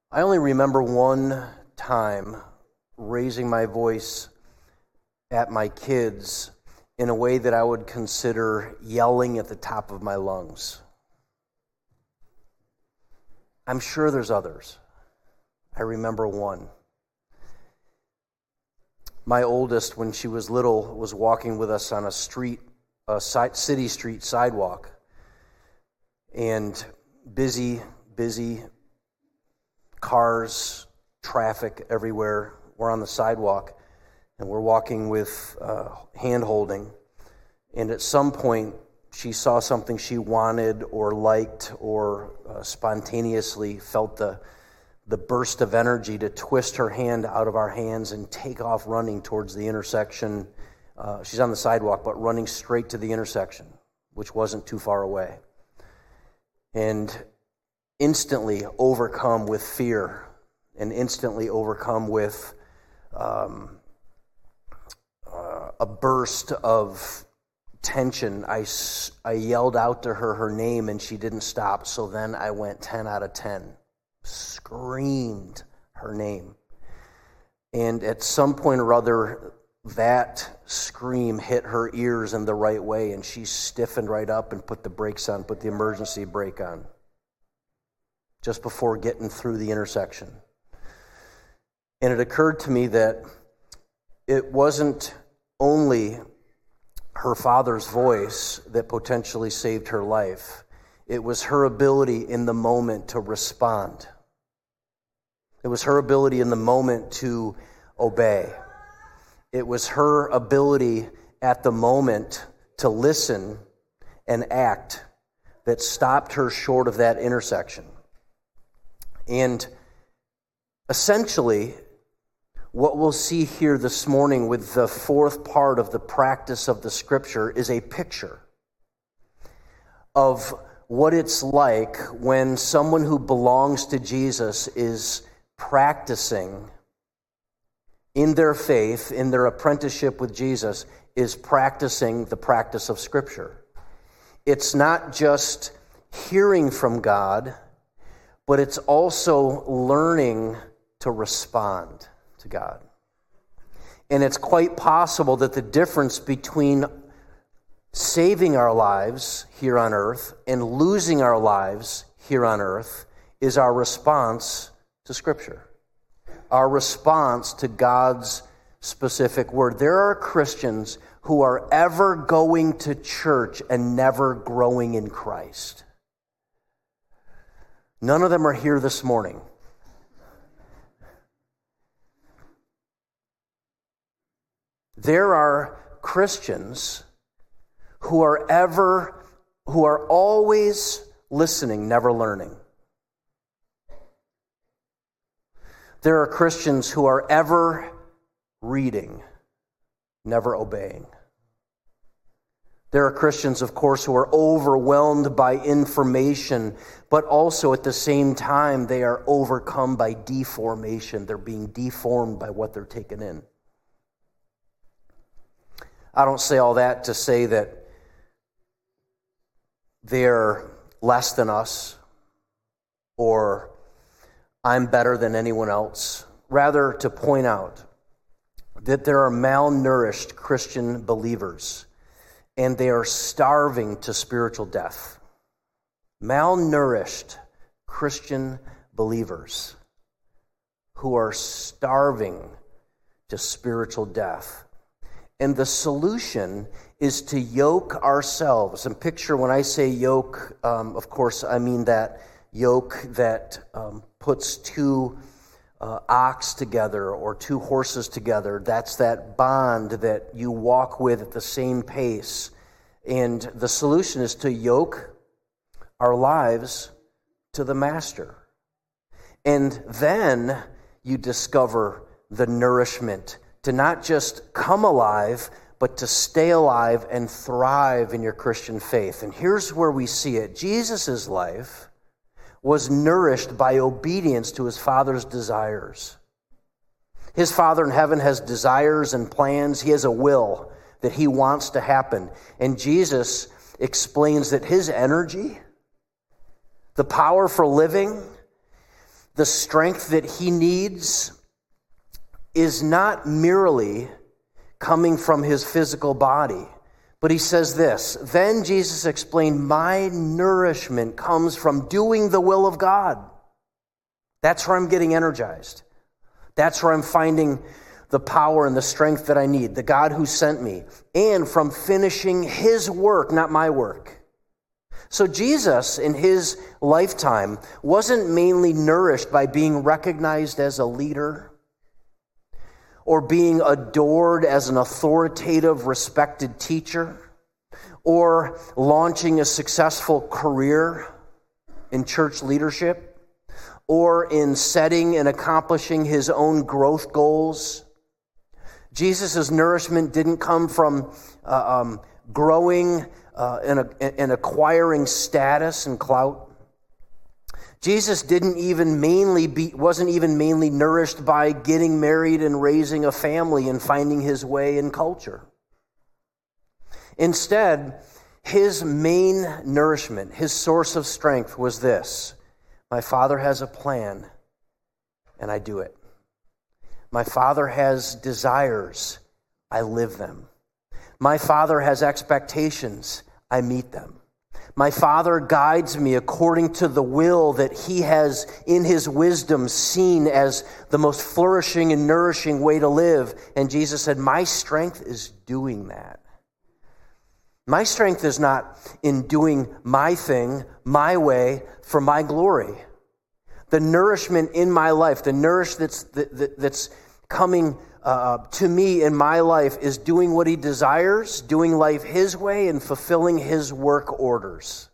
I only remember one time raising my voice at my kids in a way that I would consider yelling at the top of my lungs. I'm sure there's others. I remember one. My oldest, when she was little, was walking with us on a city street sidewalk. And busy cars, traffic everywhere. We're on the sidewalk, and we're walking with hand-holding. And at some point, she saw something she wanted or liked or spontaneously felt the burst of energy to twist her hand out of our hands and take off running towards the intersection. She's on the sidewalk, but running straight to the intersection, which wasn't too far away. And instantly overcome with fear and instantly overcome with a burst of tension, I yelled out to her name, and she didn't stop. So then I went 10 out of 10, screamed her name. And at some point or other, that scream hit her ears in the right way, and she stiffened right up and put the brakes on, put the emergency brake on, just before getting through the intersection. And it occurred to me that it wasn't only her father's voice that potentially saved her life. It was her ability in the moment to respond. It was her ability in the moment to obey. It was her ability at the moment to listen and act that stopped her short of that intersection. And essentially, what we'll see here this morning with the fourth part of the practice of the Scripture is a picture of what it's like when someone who belongs to Jesus is practicing in their faith, in their apprenticeship with Jesus, is practicing the practice of Scripture. It's not just hearing from God, but it's also learning to respond to God. And it's quite possible that the difference between saving our lives here on earth and losing our lives here on earth is our response to Scripture, our response to God's specific word. There are Christians who are ever going to church and never growing in Christ. None of them are here this morning. There are Christians who are always listening, never learning. There are Christians who are ever reading, never obeying. There are Christians, of course, who are overwhelmed by information, but also at the same time, they are overcome by deformation. They're being deformed by what they're taking in. I don't say all that to say that they're less than us or I'm better than anyone else. Rather, to point out that there are malnourished Christian believers and they are starving to spiritual death. Malnourished Christian believers who are starving to spiritual death. And the solution is to yoke ourselves. And picture, when I say yoke, of course, I mean that yoke that puts two ox together or two horses together. That's that bond that you walk with at the same pace. And the solution is to yoke our lives to the Master. And then you discover the nourishment to not just come alive, but to stay alive and thrive in your Christian faith. And here's where we see it. Jesus' life was nourished by obedience to his Father's desires. His Father in heaven has desires and plans. He has a will that he wants to happen. And Jesus explains that his energy, the power for living, the strength that he needs is not merely coming from his physical body. But he says this, then Jesus explained, my nourishment comes from doing the will of God. That's where I'm getting energized. That's where I'm finding the power and the strength that I need, the God who sent me, and from finishing his work, not my work. So Jesus, in his lifetime, wasn't mainly nourished by being recognized as a leader or being adored as an authoritative, respected teacher, or launching a successful career in church leadership, or in setting and accomplishing his own growth goals. Jesus' nourishment didn't come from growing and acquiring status and clout. Jesus wasn't even mainly nourished by getting married and raising a family and finding his way in culture. Instead, his main nourishment, his source of strength was this: my Father has a plan, and I do it. My Father has desires, I live them. My Father has expectations, I meet them. My Father guides me according to the will that he has, in his wisdom, seen as the most flourishing and nourishing way to live. And Jesus said, my strength is doing that. My strength is not in doing my thing, my way, for my glory. The nourishment in my life, the nourishment that's coming to me in my life is doing what he desires, doing life his way, and fulfilling his work orders.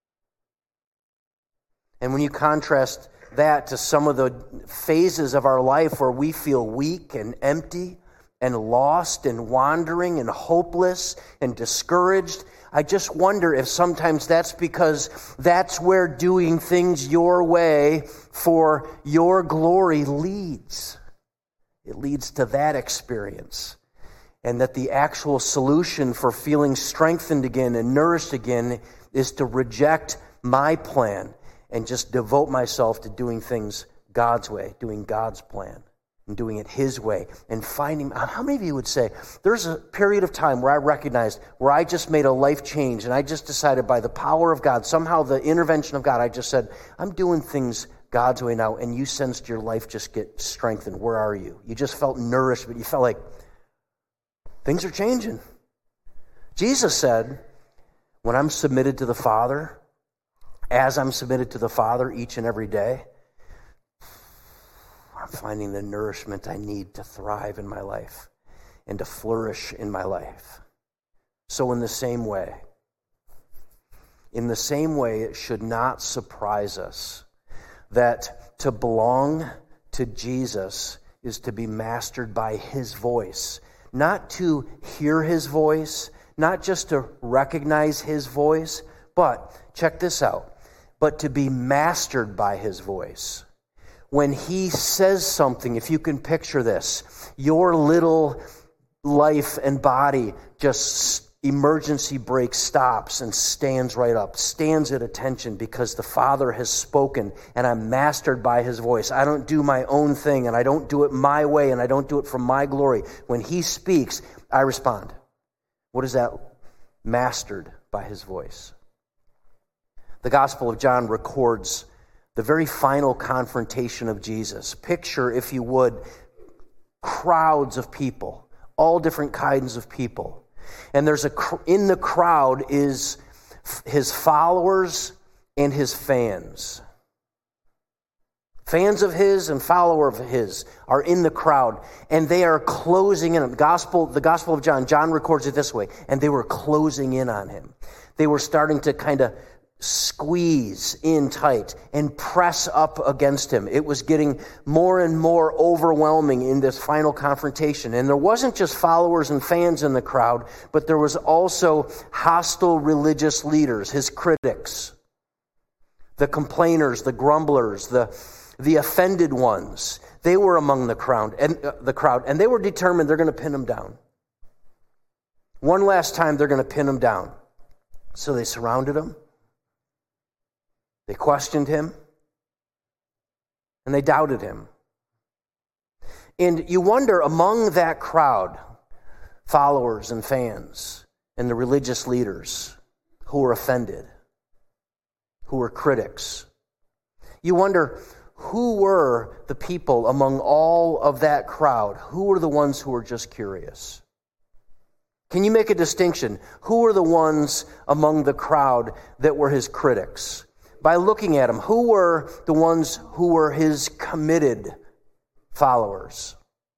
And when you contrast that to some of the phases of our life where we feel weak and empty and lost and wandering and hopeless and discouraged, I just wonder if sometimes that's because that's where doing things your way for your glory leads. It leads to that experience. And that the actual solution for feeling strengthened again and nourished again is to reject my plan and just devote myself to doing things God's way, doing God's plan, and doing it his way. And finding, how many of you would say, there's a period of time where I recognized, where I just made a life change, and I just decided by the power of God, somehow the intervention of God, I just said, I'm doing things God's way now, and you sensed your life just get strengthened. Where are you? You just felt nourished, but you felt like things are changing. Jesus said, when I'm submitted to the Father, as I'm submitted to the Father each and every day, I'm finding the nourishment I need to thrive in my life and to flourish in my life. So in the same way, it should not surprise us that to belong to Jesus is to be mastered by his voice. Not to hear his voice, not just to recognize his voice, but, check this out, but to be mastered by his voice. When he says something, if you can picture this, your little life and body just emergency brake, stops and stands right up, stands at attention because the Father has spoken and I'm mastered by his voice. I don't do my own thing and I don't do it my way and I don't do it for my glory. When he speaks, I respond. What is that? Mastered by his voice. The Gospel of John records the very final confrontation of Jesus. Picture, if you would, crowds of people, all different kinds of people. And in the crowd is his followers and his fans. Fans of his and followers of his are in the crowd, and they are closing in. The Gospel of John records it this way, and they were closing in on him. They were starting to kind of squeeze in tight and press up against him. It was getting more and more overwhelming in this final confrontation. And there wasn't just followers and fans in the crowd, but there was also hostile religious leaders, his critics, the complainers, the grumblers, the offended ones. They were among the crowd, and they were determined they're going to pin him down. One last time, they're going to pin him down. So they surrounded him. They questioned him. and they doubted him. And you wonder, among that crowd, followers and fans and the religious leaders who were offended, who were critics, you wonder, who were the people among all of that crowd? Who were the ones who were just curious? Can you make a distinction? Who were the ones among the crowd that were his critics? By looking at him, who were the ones who were his committed followers?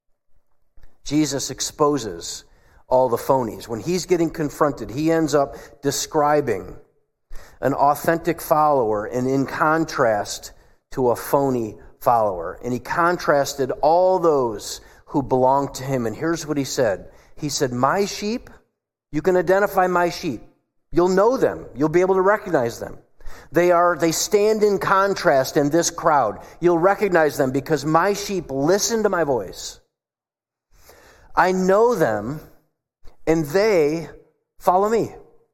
Jesus exposes all the phonies. When he's getting confronted, he ends up describing an authentic follower and in contrast to a phony follower. And he contrasted all those who belonged to him. And here's what he said. He said, my sheep, you can identify my sheep. You'll know them. You'll be able to recognize them. They stand in contrast in this crowd. You'll recognize them because my sheep listen to my voice. I know them, and they follow me.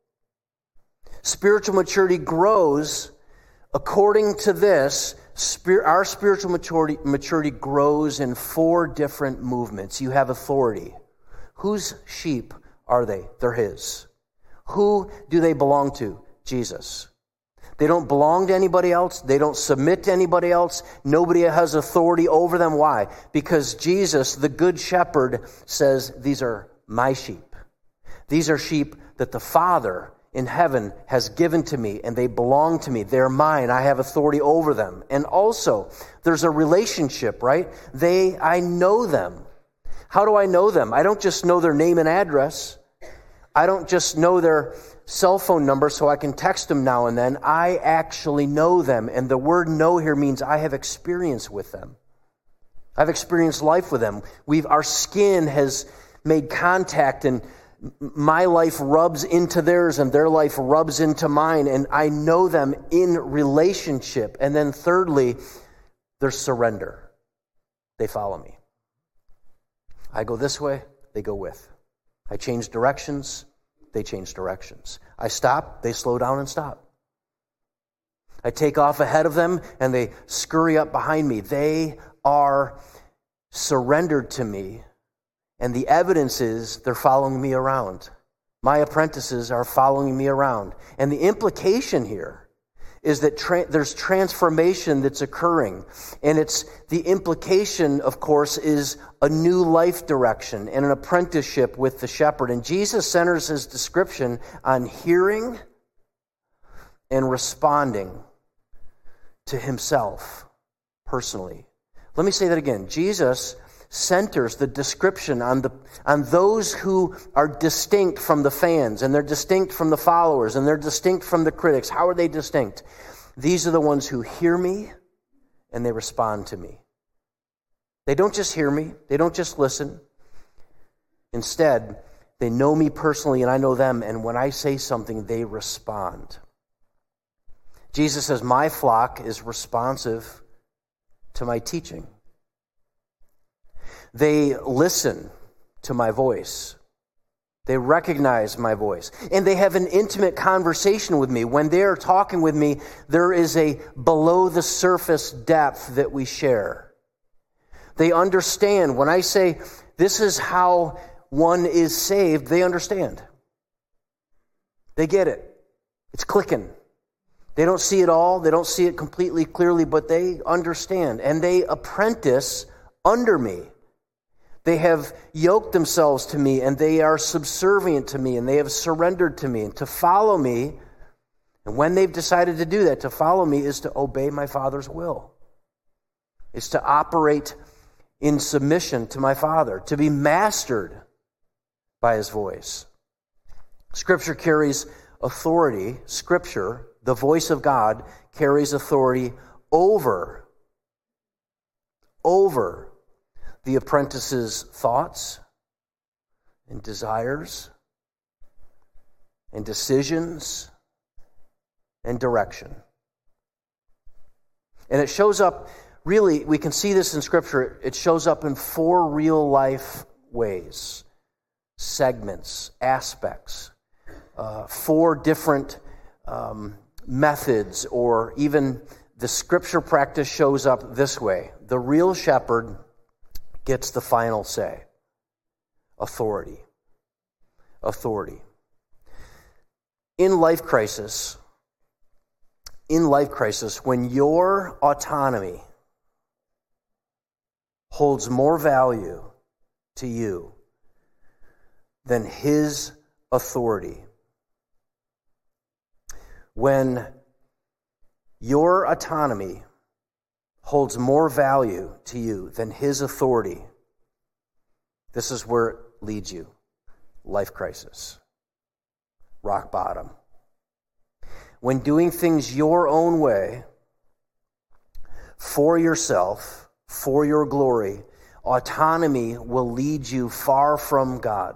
Spiritual maturity grows according to this. Our spiritual maturity grows in 4 different movements. You have authority. Whose sheep are they? They're his. Who do they belong to? Jesus. They don't belong to anybody else. They don't submit to anybody else. Nobody has authority over them. Why? Because Jesus, the good shepherd, says, these are my sheep. These are sheep that the Father in heaven has given to me, and they belong to me. They're mine. I have authority over them. And also, there's a relationship, right? I know them. How do I know them? I don't just know their name and address. I don't just know their cell phone number so I can text them now and then. I actually know them. And the word know here means I have experience with them. I've experienced life with them. Our skin has made contact, and my life rubs into theirs and their life rubs into mine, and I know them in relationship. And then thirdly, there's surrender. They follow me. I go this way, they go with. I change directions, they change directions. I stop, they slow down and stop. I take off ahead of them, and they scurry up behind me. They are surrendered to me, and the evidence is they're following me around. My apprentices are following me around. And the implication here is that there's transformation that's occurring. And the implication, of course, is a new life direction and an apprenticeship with the shepherd. And Jesus centers his description on hearing and responding to himself personally. Let me say that again. Jesus centers the description on those who are distinct from the fans, and they're distinct from the followers, and they're distinct from the critics. How are they distinct? These are the ones who hear me and they respond to me. They don't just hear me, they don't just listen. Instead, they know me personally and I know them, and when I say something, they respond. Jesus says, my flock is responsive to my teaching. They listen to my voice. They recognize my voice. And they have an intimate conversation with me. When they are talking with me, there is a below the surface depth that we share. They understand. When I say, this is how one is saved, they understand. They get it. It's clicking. They don't see it all. They don't see it completely clearly, but they understand. And they apprentice under me. They have yoked themselves to me, and they are subservient to me, and they have surrendered to me. And to follow me, and when they've decided to do that, to follow me is to obey my Father's will. It's to operate in submission to my Father, to be mastered by his voice. Scripture carries authority. Scripture, the voice of God, carries authority over the apprentice's thoughts and desires and decisions and direction. And it shows up, really, we can see this in Scripture, it shows up in 4 real life ways, segments, aspects, 4 different methods, or even the scripture practice shows up this way. The real shepherd gets the final say. Authority. Authority. In life crisis, when your autonomy holds more value to you than his authority, when your autonomy holds more value to you than his authority, this is where it leads you. Life crisis. Rock bottom. When doing things your own way, for yourself, for your glory, autonomy will lead you far from God.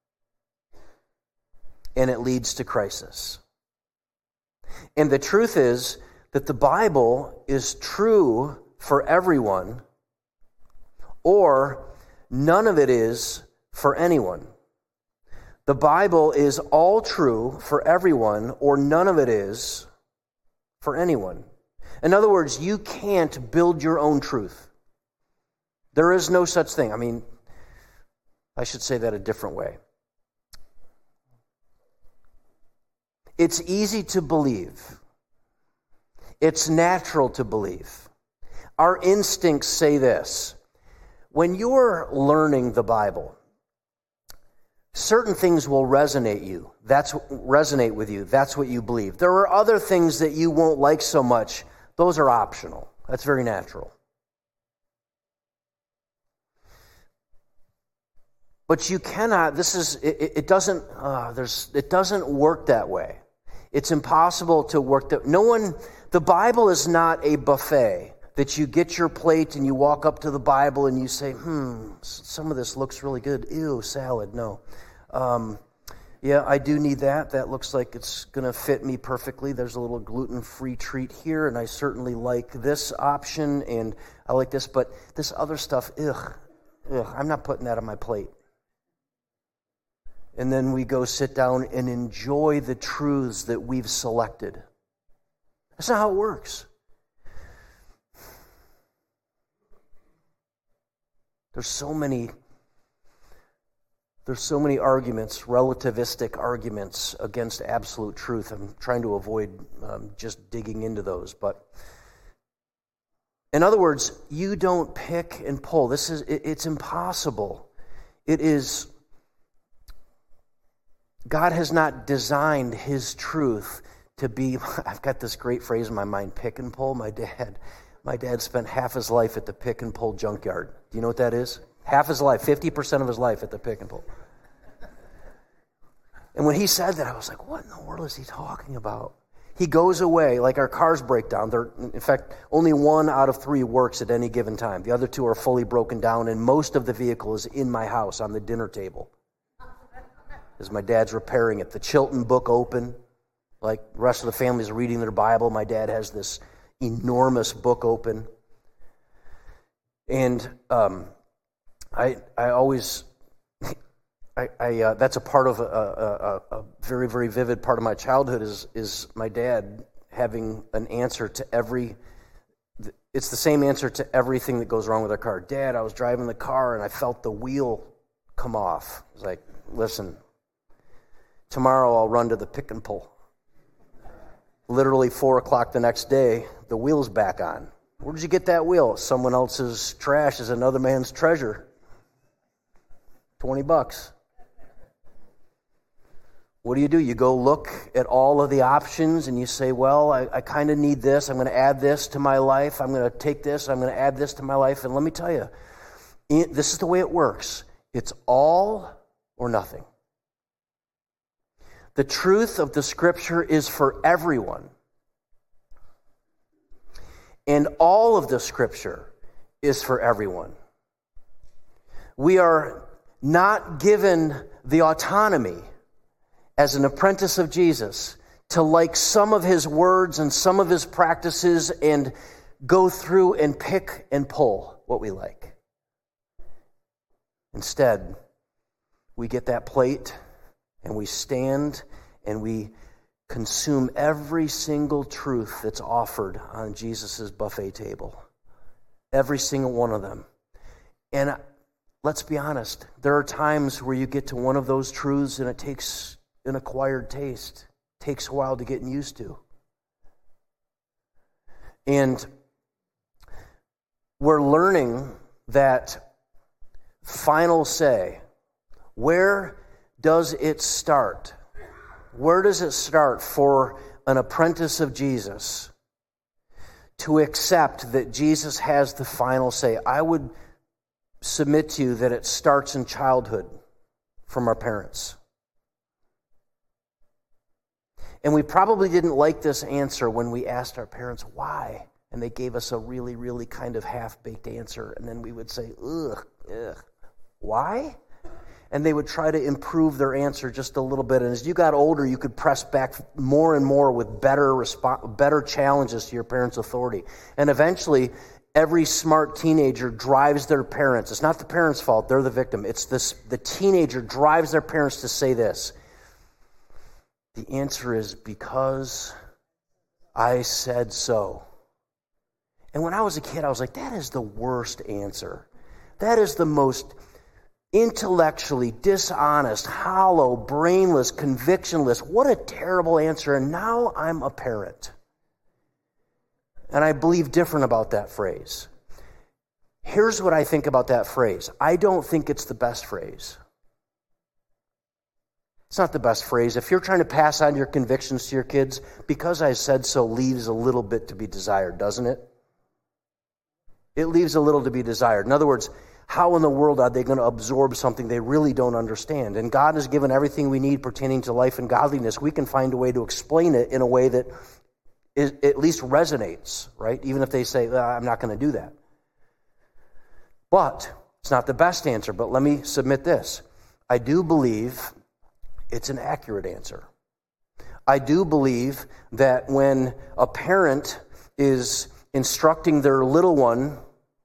And it leads to crisis. And the truth is that the Bible is true for everyone, or none of it is for anyone. The Bible is all true for everyone, or none of it is for anyone. In other words, you can't build your own truth. There is no such thing. I mean, I should say that a different way. It's easy to believe. It's natural to believe. Our instincts say this. When you're learning the Bible, certain things will resonate with you. That's what you believe. There are other things that you won't like so much. Those are optional. That's very natural. But you cannot, it doesn't work that way. It's impossible to work that. The Bible is not a buffet that you get your plate and you walk up to the Bible and you say, some of this looks really good. Ew, salad, no. Yeah, I do need that. That looks like it's going to fit me perfectly. There's a little gluten-free treat here, and I certainly like this option, and I like this, but this other stuff, I'm not putting that on my plate. And then we go sit down and enjoy the truths that we've selected. That's not how it works. There's so many arguments, relativistic arguments against absolute truth. I'm trying to avoid just digging into those. But in other words, you don't pick and pull. It's impossible. It is. God has not designed his truth to be, I've got this great phrase in my mind, pick and pull. My dad spent half his life at the pick and pull junkyard. Do you know what that is? Half his life, 50% of his life at the pick and pull. And when he said that, I was like, what in the world is he talking about? He goes away, like our cars break down. In fact, only 1 out of 3 works at any given time. The other 2 are fully broken down, and most of the vehicle is in my house on the dinner table. As my dad's repairing it. The Chilton book open, like the rest of the family's reading their Bible. My dad has this enormous book open. And I always, that's a part of a very, very vivid part of my childhood is my dad having an answer to it's the same answer to everything that goes wrong with our car. Dad, I was driving the car and I felt the wheel come off. I was like, listen, tomorrow I'll run to the pick and pull. Literally 4 o'clock the next day, the wheel's back on. Where did you get that wheel? Someone else's trash is another man's treasure. $20. What do? You go look at all of the options and you say, well, I kind of need this. I'm going to add this to my life. I'm going to take this. I'm going to add this to my life. And let me tell you, this is the way it works. It's all or nothing. The truth of the Scripture is for everyone. And all of the Scripture is for everyone. We are not given the autonomy as an apprentice of Jesus to like some of his words and some of his practices and go through and pick and pull what we like. Instead, we get that plate and we stand and we consume every single truth that's offered on Jesus' buffet table. Every single one of them. And let's be honest, there are times where you get to one of those truths and it takes an acquired taste. It takes a while to get used to. And we're learning that final say. Where does it start? Where does it start for an apprentice of Jesus to accept that Jesus has the final say? I would submit to you that it starts in childhood from our parents. And we probably didn't like this answer when we asked our parents why. And they gave us a really, really kind of half-baked answer. And then we would say, ugh, why? And they would try to improve their answer just a little bit. And as you got older, you could press back more and more with better challenges to your parents' authority. And eventually, every smart teenager drives their parents. It's not the parents' fault. They're the victim. It's the teenager drives their parents to say this. The answer is because I said so. And when I was a kid, I was like, that is the worst answer. That is the most intellectually dishonest, hollow, brainless, convictionless. What a terrible answer. And now I'm a parent. And I believe different about that phrase. Here's what I think about that phrase. I don't think it's the best phrase. It's not the best phrase. If you're trying to pass on your convictions to your kids, because I said so leaves a little bit to be desired, doesn't it? It leaves a little to be desired. In other words, how in the world are they going to absorb something they really don't understand? And God has given everything we need pertaining to life and godliness. We can find a way to explain it in a way that at least resonates, right? Even if they say, I'm not going to do that. But it's not the best answer. But let me submit this. I do believe it's an accurate answer. I do believe that when a parent is instructing their little one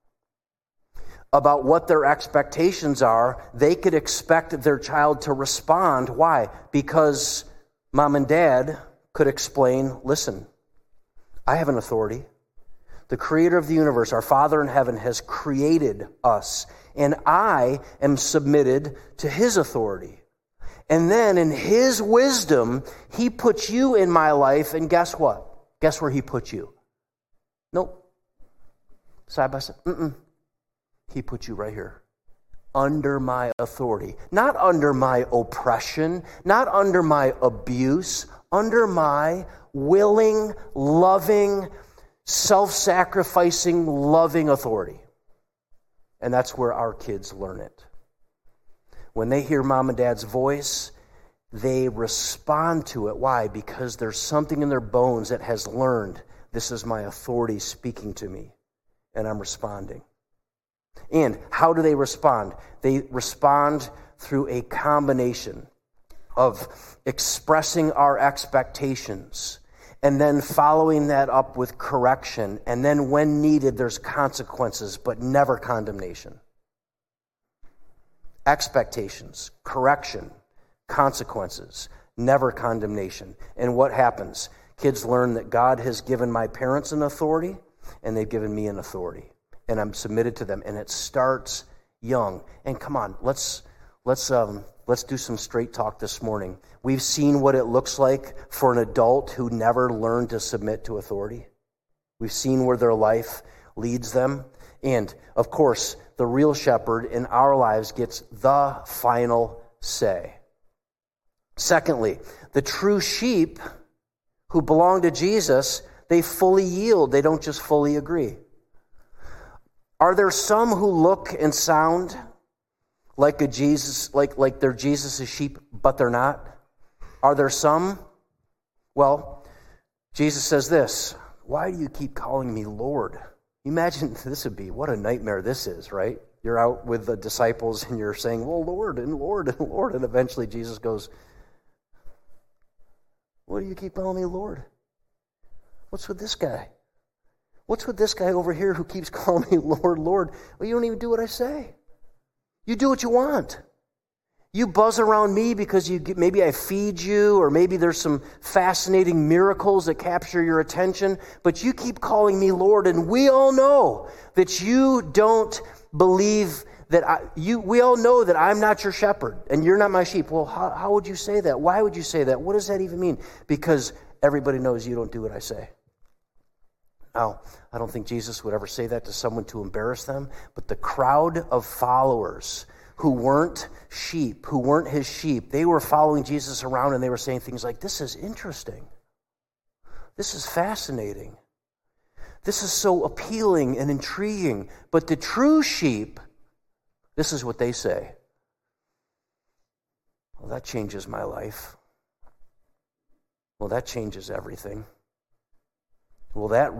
about what their expectations are, they could expect their child to respond. Why? Because mom and dad could explain, listen, I have an authority. The creator of the universe, our Father in heaven, has created us, and I am submitted to his authority. And then in his wisdom, he puts you in my life, and guess what? Guess where he put you? Nope. Side by side. He put you right here. Under my authority. Not under my oppression. Not under my abuse. Under my willing, loving, self-sacrificing, loving authority. And that's where our kids learn it. When they hear mom and dad's voice, they respond to it. Why? Because there's something in their bones that has learned, this is my authority speaking to me, and I'm responding. And how do they respond? They respond through a combination of expressing our expectations and then following that up with correction. And then when needed, there's consequences, but never condemnation. Expectations, correction, consequences, never condemnation. And what happens? Kids learn that God has given my parents an authority, and they've given me an authority. And I'm submitted to them. And it starts young. And come on, let's do some straight talk this morning. We've seen what it looks like for an adult who never learned to submit to authority. We've seen where their life leads them. And, of course, the real shepherd in our lives gets the final say. Secondly, the true sheep who belong to Jesus, they fully yield. They don't just fully agree. Are there some who look and sound like a Jesus, like they're Jesus' sheep, but they're not? Are there some? Well, Jesus says this, why do you keep calling me Lord? Imagine this would be, what a nightmare this is, right? You're out with the disciples and you're saying, well, Lord and Lord and Lord. And eventually Jesus goes, what do you keep calling me Lord? What's with this guy? What's with this guy over here who keeps calling me Lord, Lord? Well, you don't even do what I say. You do what you want. You buzz around me because maybe I feed you, or maybe there's some fascinating miracles that capture your attention, but you keep calling me Lord, and we all know that you don't believe that we all know that I'm not your shepherd and you're not my sheep. Well, how would you say that? Why would you say that? What does that even mean? Because everybody knows you don't do what I say. Now, I don't think Jesus would ever say that to someone to embarrass them, but the crowd of followers who weren't sheep, who weren't his sheep, they were following Jesus around and they were saying things like, this is interesting. This is fascinating. This is so appealing and intriguing. But the true sheep, this is what they say. Well, that changes my life. Well, that changes everything. Well, that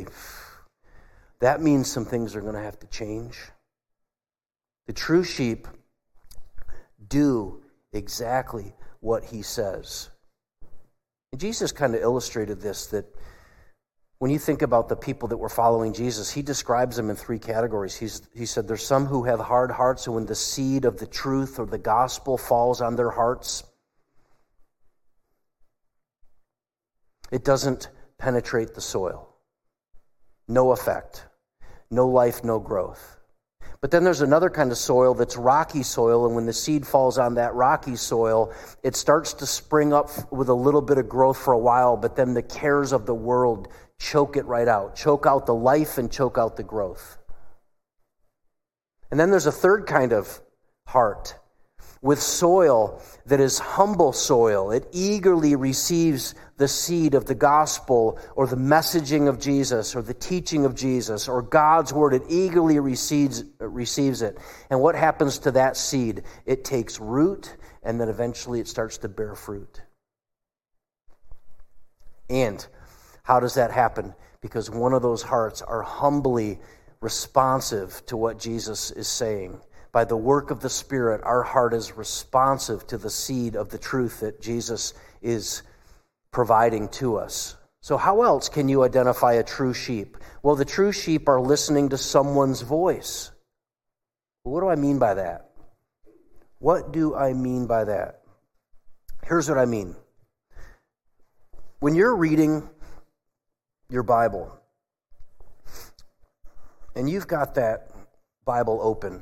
means some things are going to have to change. The true sheep do exactly what he says. And Jesus kind of illustrated this, that when you think about the people that were following Jesus, he describes them in three categories. He said there's some who have hard hearts, and when the seed of the truth or the gospel falls on their hearts, it doesn't penetrate the soil. No effect. No life, no growth. But then there's another kind of soil that's rocky soil, and when the seed falls on that rocky soil, it starts to spring up with a little bit of growth for a while, but then the cares of the world choke it right out. Choke out the life and choke out the growth. And then there's a third kind of heart with soil that is humble soil. It eagerly receives the seed of the gospel or the messaging of Jesus or the teaching of Jesus or God's word. It eagerly receives it. And what happens to that seed? It takes root, and then eventually it starts to bear fruit. And how does that happen? Because one of those hearts are humbly responsive to what Jesus is saying. By the work of the Spirit, our heart is responsive to the seed of the truth that Jesus is providing to us. So how else can you identify a true sheep? Well, the true sheep are listening to someone's voice. What do I mean by that? What do I mean by that? Here's what I mean. When you're reading your Bible, and you've got that Bible open,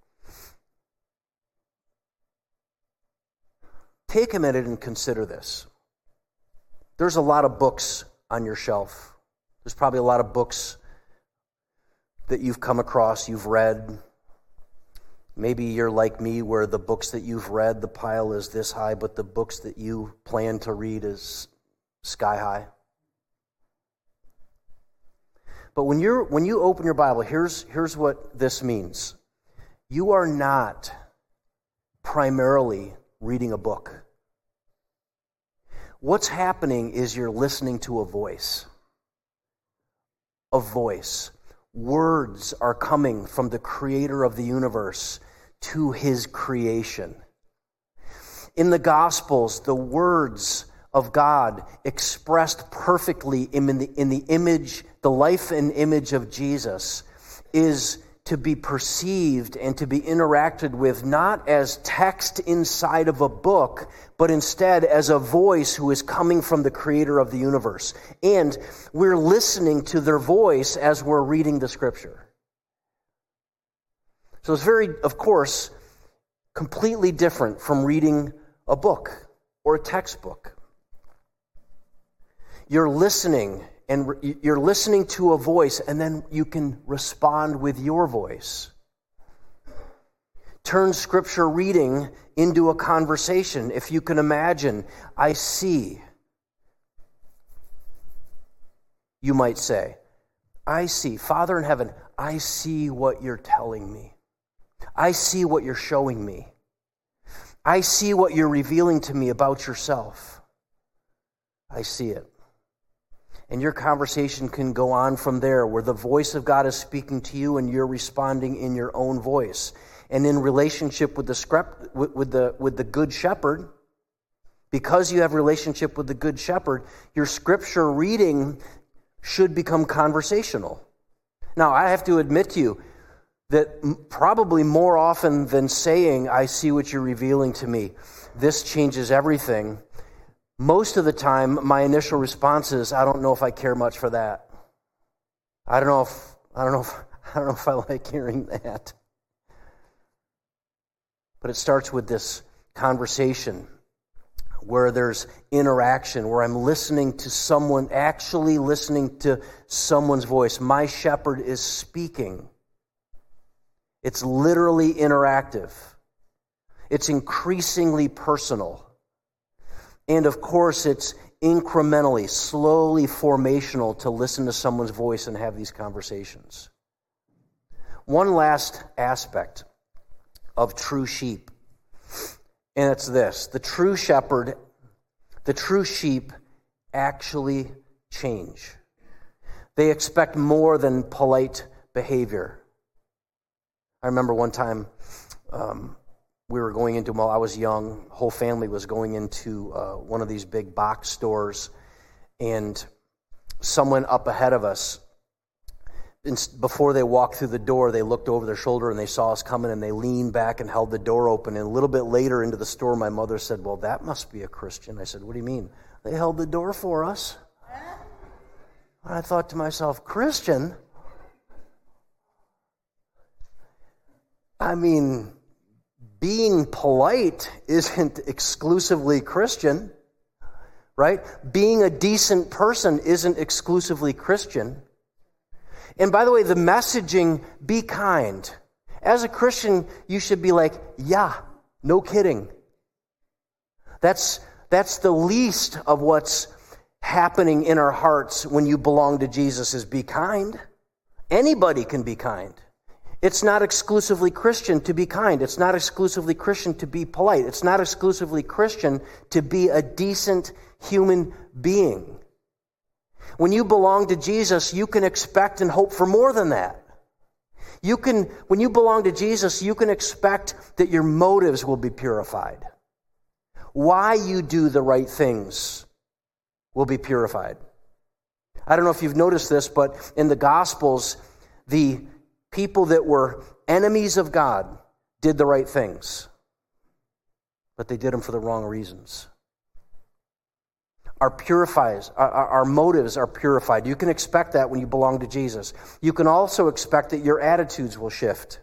take a minute and consider this. There's a lot of books on your shelf. There's probably a lot of books that you've come across, you've read. Maybe you're like me, where the books that you've read, the pile is this high, but the books that you plan to read is sky high. But when you open your Bible, here's what this means. You are not primarily reading a book. What's happening is you're listening to a voice. A voice. Words are coming from the creator of the universe to his creation. In the Gospels, the words of God expressed perfectly in the image, the life and image of Jesus, is to be perceived and to be interacted with not as text inside of a book, but instead as a voice who is coming from the creator of the universe. And we're listening to their voice as we're reading the scripture. So it's very, of course, completely different from reading a book or a textbook. You're listening, and you're listening to a voice, and then you can respond with your voice. Turn scripture reading into a conversation. If you can imagine, I see. You might say, I see. Father in heaven, I see what you're telling me. I see what you're showing me. I see what you're revealing to me about yourself. I see it. And your conversation can go on from there, where the voice of God is speaking to you and you're responding in your own voice. And in relationship with the good shepherd, because you have relationship with the good shepherd, your scripture reading should become conversational. Now, I have to admit to you, that probably more often than saying, I see what you're revealing to me, this changes everything, most of the time my initial response is, I don't know if I care much for that. I don't know if I like hearing that. But it starts with this conversation where there's interaction, where I'm listening to someone, actually listening to someone's voice. My shepherd is speaking. It's literally interactive. It's increasingly personal. And of course, it's incrementally, slowly formational to listen to someone's voice and have these conversations. One last aspect of true sheep, and it's this: the true shepherd, the true sheep actually change. They expect more than polite behavior. I remember one time we were going into, while I was young, whole family was going into one of these big box stores, and someone up ahead of us, before they walked through the door, they looked over their shoulder and they saw us coming, and they leaned back and held the door open. And a little bit later into the store, my mother said, well, that must be a Christian. I said, what do you mean? They held the door for us. And I thought to myself, Christian? I mean, being polite isn't exclusively Christian, right? Being a decent person isn't exclusively Christian. And by the way, the messaging, be kind. As a Christian, you should be like, yeah, no kidding. That's the least of what's happening in our hearts when you belong to Jesus, is be kind. Anybody can be kind. It's not exclusively Christian to be kind. It's not exclusively Christian to be polite. It's not exclusively Christian to be a decent human being. When you belong to Jesus, you can expect and hope for more than that. When you belong to Jesus, you can expect that your motives will be purified. Why you do the right things will be purified. I don't know if you've noticed this, but in the Gospels, the people that were enemies of God did the right things, but they did them for the wrong reasons. Our motives are purified. You can expect that when you belong to Jesus. You can also expect that your attitudes will shift.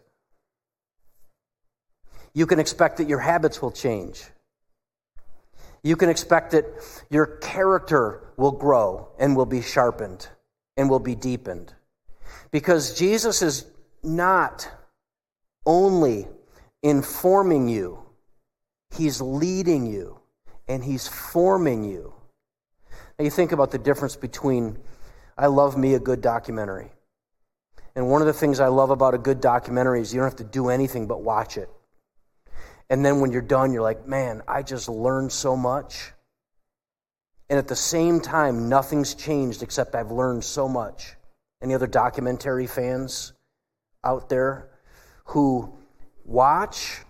You can expect that your habits will change. You can expect that your character will grow and will be sharpened and will be deepened. Because Jesus is not only informing you, He's leading you and He's forming you. Now you think about the difference between, I love me a good documentary. And one of the things I love about a good documentary is you don't have to do anything but watch it. And then when you're done, you're like, man, I just learned so much. And at the same time, nothing's changed except I've learned so much. Any other documentary fans out there who watch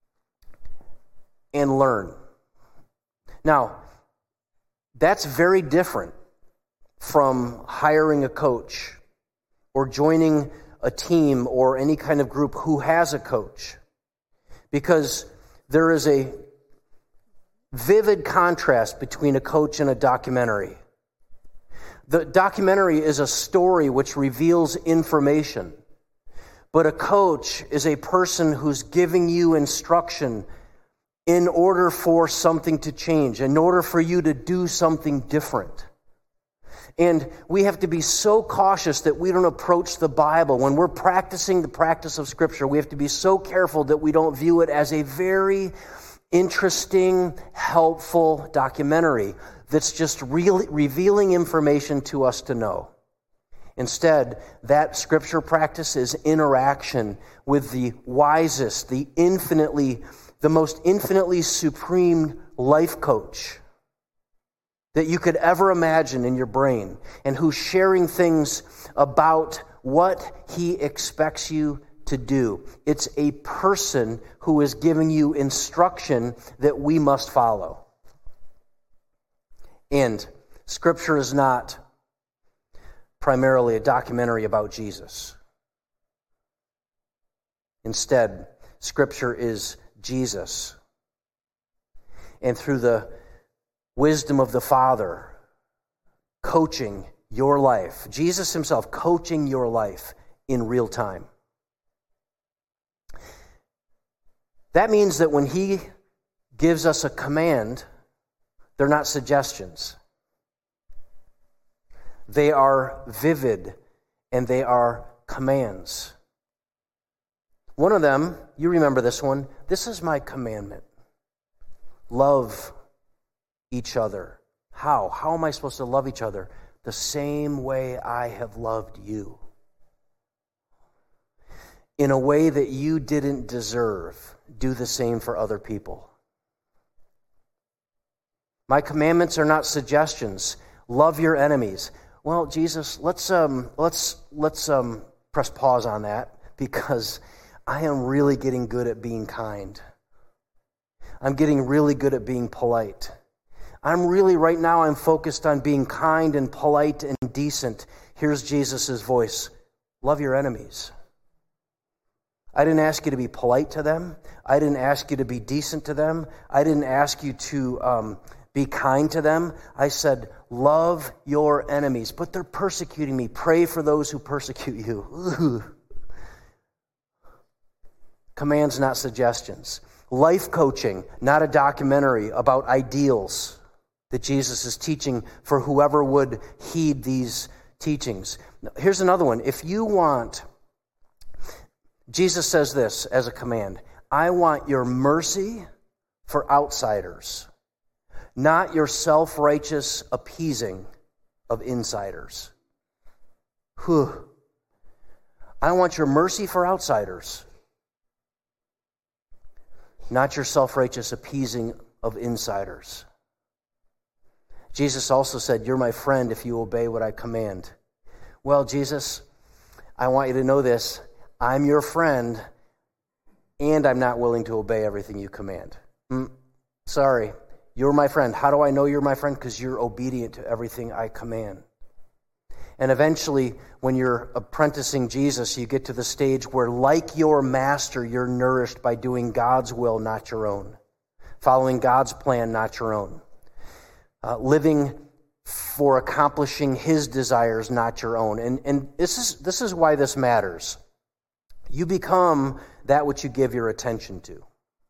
and learn? Now, that's very different from hiring a coach or joining a team or any kind of group who has a coach. Because there is a vivid contrast between a coach and a documentary. The documentary is a story which reveals information, but a coach is a person who's giving you instruction in order for something to change, in order for you to do something different. And we have to be so cautious that we don't approach the Bible. When we're practicing the practice of Scripture, we have to be so careful that we don't view it as a very interesting, helpful documentary that's just really revealing information to us to know. Instead, that Scripture practice is interaction with the wisest, the most infinitely supreme life coach that you could ever imagine in your brain, and who's sharing things about what he expects you to do. It's a person who is giving you instruction that we must follow. And Scripture is not primarily a documentary about Jesus. Instead, Scripture is Jesus. And through the wisdom of the Father, coaching your life, Jesus himself coaching your life in real time. That means that when he gives us a command, they're not suggestions. They are vivid and they are commands. One of them, you remember this one, this is my commandment. Love each other. How? How am I supposed to love each other? The same way I have loved you. In a way that you didn't deserve, do the same for other people. My commandments are not suggestions. Love your enemies. Well, Jesus, let's press pause on that, because I am really getting good at being kind. I'm getting really good at being polite. Right now I'm focused on being kind and polite and decent. Here's Jesus' voice. Love your enemies. I didn't ask you to be polite to them. I didn't ask you to be decent to them. I didn't ask you to be kind to them. I said, love your enemies. But they're persecuting me. Pray for those who persecute you. Ooh. Commands, not suggestions. Life coaching, not a documentary about ideals that Jesus is teaching for whoever would heed these teachings. Here's another one. If you want, Jesus says this as a command, I want your mercy for outsiders, not your self-righteous appeasing of insiders. Whew. I want your mercy for outsiders, not your self-righteous appeasing of insiders. Jesus also said, you're my friend if you obey what I command. Well, Jesus, I want you to know this. I'm your friend, and I'm not willing to obey everything you command. Sorry, you're my friend. How do I know you're my friend? Because you're obedient to everything I command. And eventually, when you're apprenticing Jesus, you get to the stage where, like your master, you're nourished by doing God's will, not your own. Following God's plan, not your own. Living for accomplishing his desires, not your own. And this is why this matters. You become that which you give your attention to.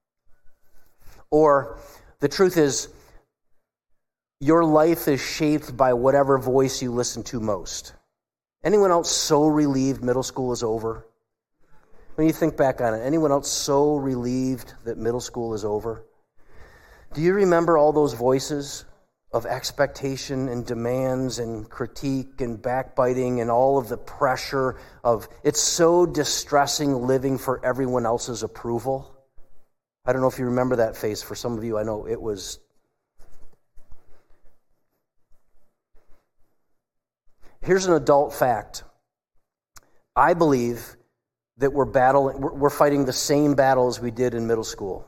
Or the truth is, your life is shaped by whatever voice you listen to most. Anyone else so relieved middle school is over? When you think back on it, anyone else so relieved that middle school is over? Do you remember all those voices of expectation and demands and critique and backbiting and all of the pressure of, it's so distressing living for everyone else's approval? I don't know if you remember that face. For some of you, I know it was. Here's an adult fact. I believe that we're fighting the same battle as we did in middle school.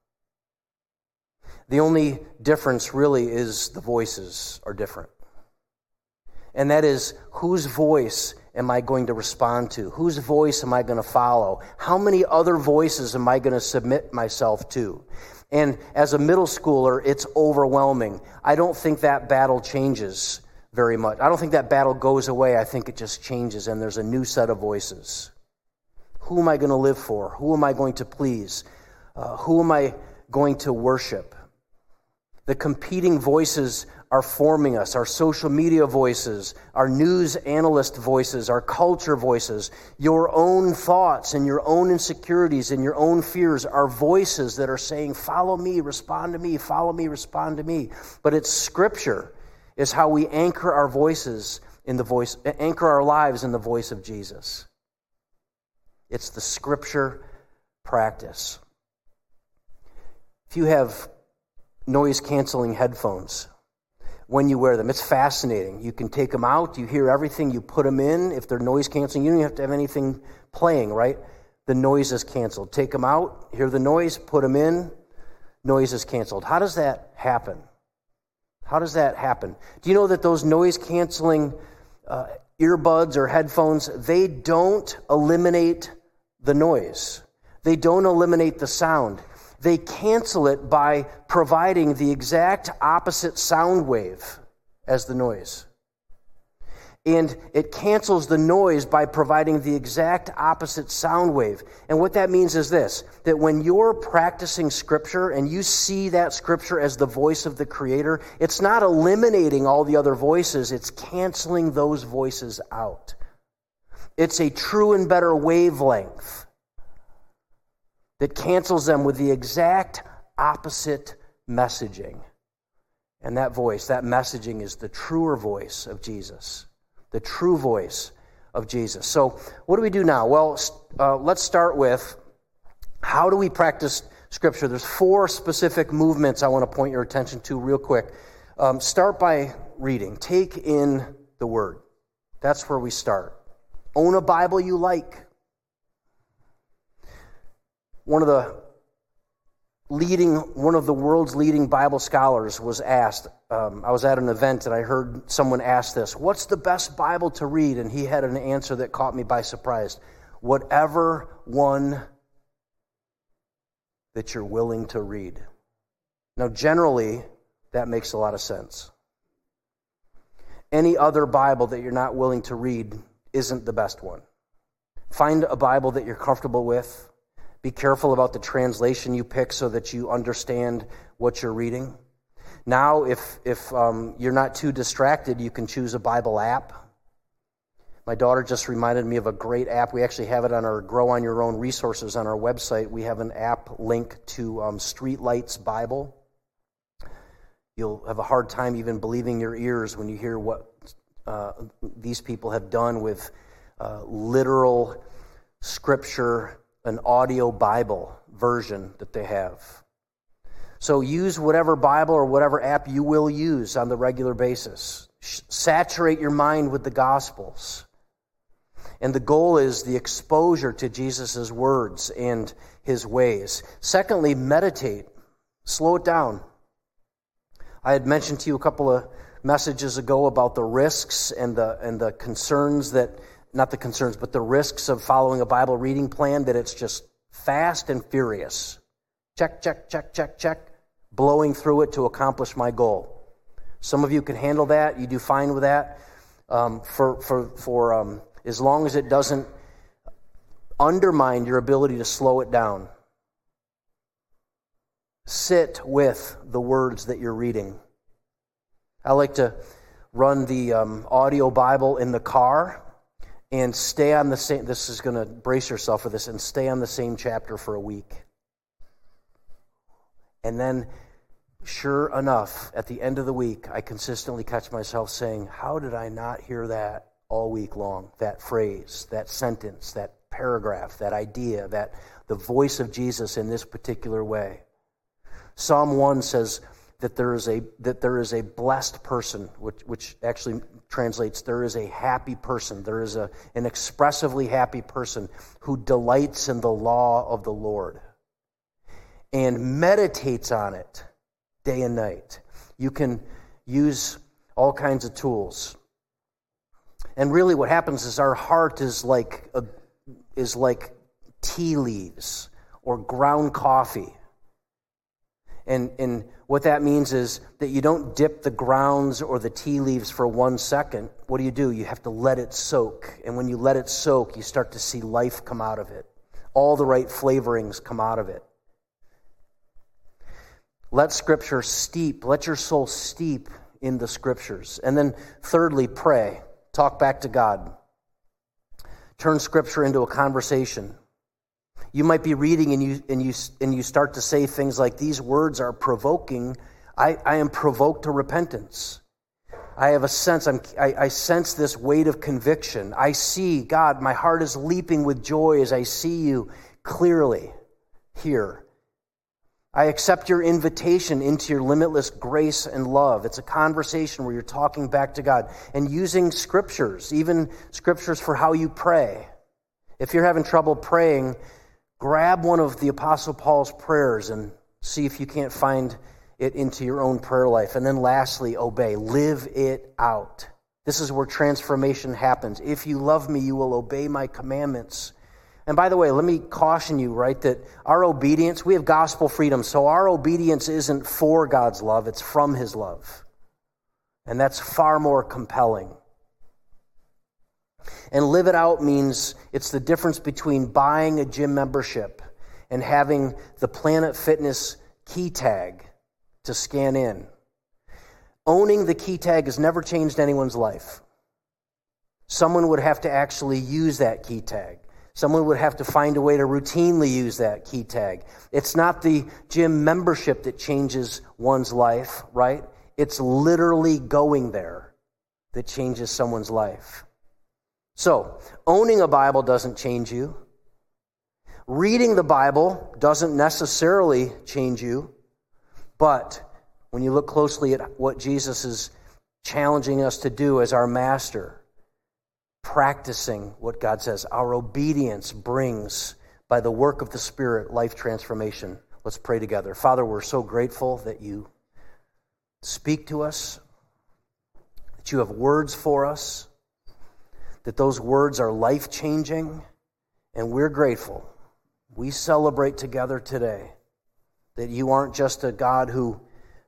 The only difference really is the voices are different. And that is, whose voice am I going to respond to? Whose voice am I going to follow? How many other voices am I going to submit myself to? And as a middle schooler, it's overwhelming. I don't think that battle changes very much. I don't think that battle goes away. I think it just changes, and there's a new set of voices. Who am I going to live for? Who am I going to please? Who am I going to worship? The competing voices are forming us, our social media voices, our news analyst voices, our culture voices, your own thoughts and your own insecurities and your own fears are voices that are saying, follow me, respond to me, follow me, respond to me. But it's Scripture is how we anchor our voices in the voice, anchor our lives in the voice of Jesus. It's the Scripture practice. If you have noise-canceling headphones, when you wear them, it's fascinating. You can take them out, you hear everything, you put them in. If they're noise-canceling, you don't have to have anything playing, right? The noise is canceled. Take them out, hear the noise, put them in, noise is canceled. How does that happen? How does that happen? Do you know that those noise-canceling earbuds or headphones, they don't eliminate the noise, They don't eliminate the sound. They cancel it by providing the exact opposite sound wave as the noise. And it cancels the noise by providing the exact opposite sound wave. And what that means is this, that when you're practicing Scripture and you see that Scripture as the voice of the Creator, it's not eliminating all the other voices, it's canceling those voices out. It's a true and better wavelength that cancels them with the exact opposite messaging. And that voice, that messaging is the truer voice of Jesus. The true voice of Jesus. So what do we do now? Well, let's start with how do we practice Scripture? There's 4 specific movements I want to point your attention to real quick. Start by reading. Take in the Word. That's where we start. Own a Bible you like. One of the world's leading Bible scholars was asked, I was at an event and I heard someone ask this, what's the best Bible to read? And he had an answer that caught me by surprise. Whatever one that you're willing to read. Now, generally, that makes a lot of sense. Any other Bible that you're not willing to read isn't the best one. Find a Bible that you're comfortable with. Be careful about the translation you pick so that you understand what you're reading. Now, if you're not too distracted, you can choose a Bible app. My daughter just reminded me of a great app. We actually have it on our Grow on Your Own resources on our website. We have an app link to Streetlights Bible. You'll have a hard time even believing your ears when you hear what these people have done with literal Scripture, an audio Bible version that they have. So use whatever Bible or whatever app you will use on the regular basis. Saturate your mind with the Gospels. And the goal is the exposure to Jesus' words and his ways. Secondly, meditate. Slow it down. I had mentioned to you a couple of messages ago about the risks and the concerns that not the concerns, but the risks of following a Bible reading plan, that it's just fast and furious. Check, check, check, check, check, blowing through it to accomplish my goal. Some of you can handle that. You do fine with that. For as long as it doesn't undermine your ability to slow it down. Sit with the words that you're reading. I like to run the audio Bible in the car and stay on the same, this is going to brace yourself for this, and stay on the same chapter for a week. And then, sure enough, at the end of the week, I consistently catch myself saying, how did I not hear that all week long? That phrase, that sentence, that paragraph, that idea, that the voice of Jesus in this particular way. Psalm 1 says that there is a blessed person, which actually translates, there is a happy person. There is an expressively happy person who delights in the law of the Lord and meditates on it day and night. You can use all kinds of tools. And really what happens is our heart is like tea leaves or ground coffee. And what that means is that you don't dip the grounds or the tea leaves for 1 second. What do? You have to let it soak. And when you let it soak, you start to see life come out of it. All the right flavorings come out of it. Let Scripture steep. Let your soul steep in the Scriptures. And then thirdly, pray. Talk back to God. Turn Scripture into a conversation. You might be reading and you start to say things like, these words are provoking. I am provoked to repentance. I have a sense, I sense this weight of conviction. I see, God, my heart is leaping with joy as I see you clearly here. I accept your invitation into your limitless grace and love. It's a conversation where you're talking back to God and using scriptures, even scriptures for how you pray. If you're having trouble praying, grab one of the Apostle Paul's prayers and see if you can't find it into your own prayer life. And then lastly, obey. Live it out. This is where transformation happens. If you love me, you will obey my commandments. And by the way, let me caution you, right, that our obedience, we have gospel freedom, so our obedience isn't for God's love, it's from his love. And that's far more compelling. And live it out means it's the difference between buying a gym membership and having the Planet Fitness key tag to scan in. Owning the key tag has never changed anyone's life. Someone would have to actually use that key tag. Someone would have to find a way to routinely use that key tag. It's not the gym membership that changes one's life, right? It's literally going there that changes someone's life. So, owning a Bible doesn't change you. Reading the Bible doesn't necessarily change you. But when you look closely at what Jesus is challenging us to do as our master, practicing what God says, our obedience brings, by the work of the Spirit, life transformation. Let's pray together. Father, we're so grateful that you speak to us, that you have words for us, that those words are life-changing, and we're grateful. We celebrate together today that you aren't just a God who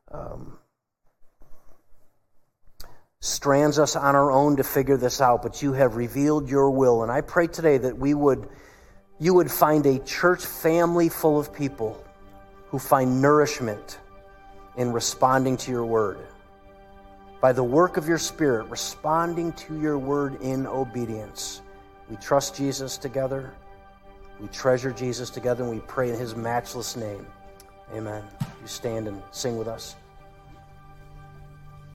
strands us on our own to figure this out, but you have revealed your will. And I pray today that you would find a church family full of people who find nourishment in responding to your word. By the work of your Spirit, responding to your word in obedience. We trust Jesus together. We treasure Jesus together, and we pray in his matchless name. Amen. You stand and sing with us.